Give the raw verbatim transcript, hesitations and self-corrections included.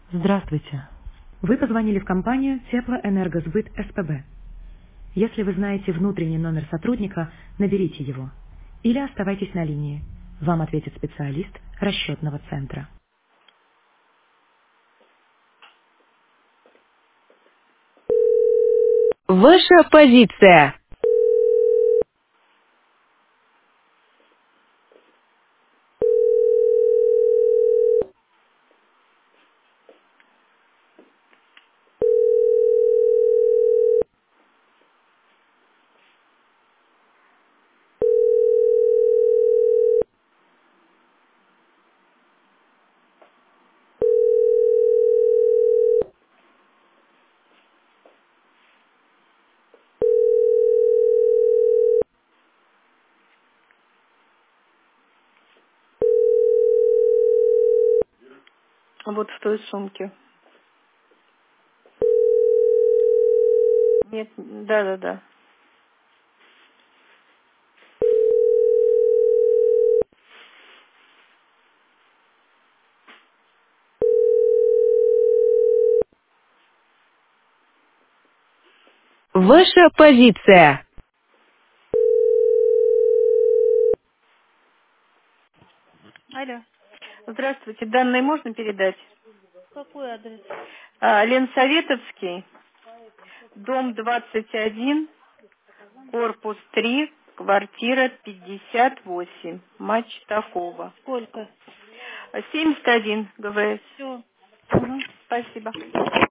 Здравствуйте. Вы позвонили в компанию Теплоэнергосбыт СПБ. Если вы знаете внутренний номер сотрудника, наберите его. Или оставайтесь на линии. Вам ответит специалист расчетного центра. Ваша позиция. Вот в той сумке. Нет, да-да-да. Ваша позиция. Алло, Здравствуйте, данные можно передать? какой адрес? А, Ленсоветовский, дом двадцать один, корпус три, квартира пятьдесят восемь, мать Такова. Сколько? семьдесят один ГВС. Все. Угу. Спасибо.